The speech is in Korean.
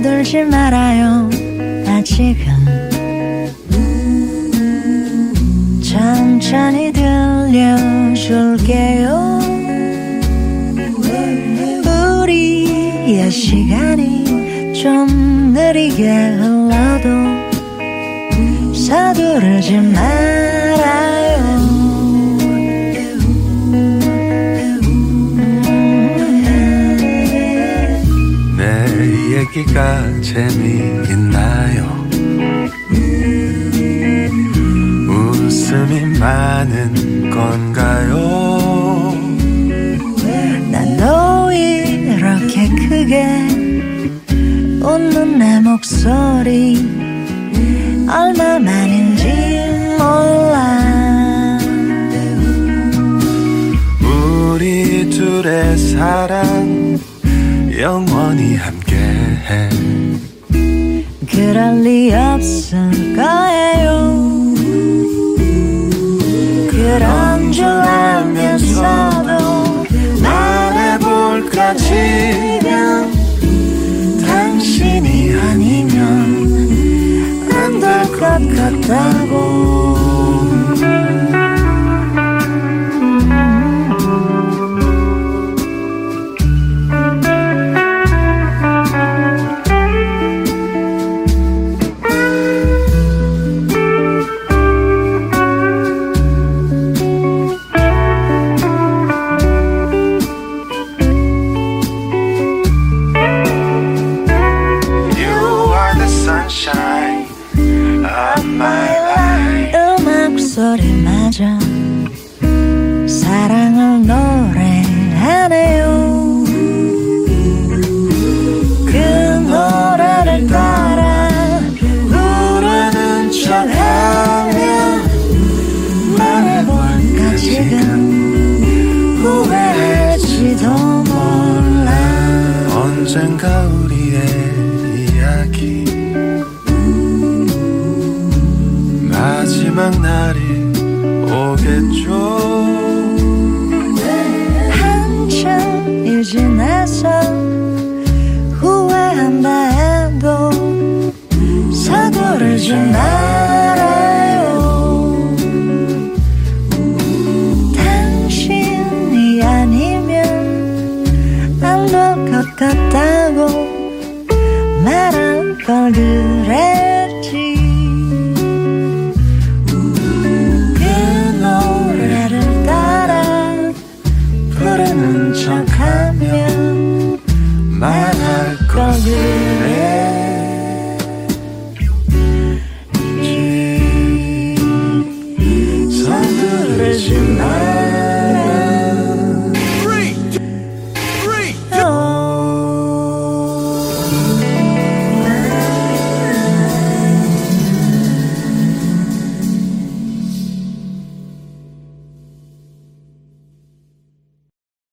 서둘지 말아요. 아직은 천천히 들려줄게요. 우리의 시간이 좀 느리게 흘러도 서두르지 말아요. 내 얘기가 재미있나요? 웃음이 많은 건가요? 난 너 이렇게 크게 웃는 내 목소리 얼마만인지 몰라. 우리 둘의 사랑 영원히 함께해. 그럴 리 없을 거예요. 그런 줄 알면서도 말해볼까 지금. 당신이 아니면 안 될 것 같다고. 음악 소리마저 사랑을 노래하네요. 그 노래를 따라 부르는 척하며 말해볼까 지금. 후회할지도 몰라. 언젠가 우리의 이야기 마지막 날이 오겠죠. 한참이 지나서 후회한다 해도 서두르지 말아요. 당신이 아니면 안 될 것 같다고 말할 걸 그랬지. 부르는 척하면 말할 걸